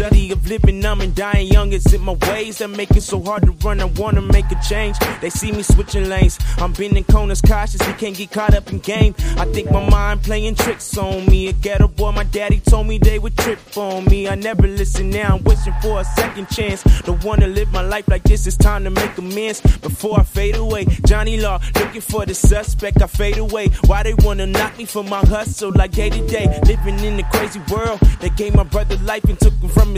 reality of living, I'm in dying young. Is it my ways that make it so hard to run? I wanna make a change. They see me switching lanes. I'm bending corners cautious, he can't get caught up in game. I think my mind playing tricks on me. A ghetto boy, my daddy told me they would trip on me. I never listen now, I'm wishing for a second chance. Don't wanna live my life like this, it's time to make amends before I fade away. Johnny Law, looking for the suspect, I fade away. Why they wanna knock me from my hustle like day to day? Living in the crazy world, they gave my brother life and took him from his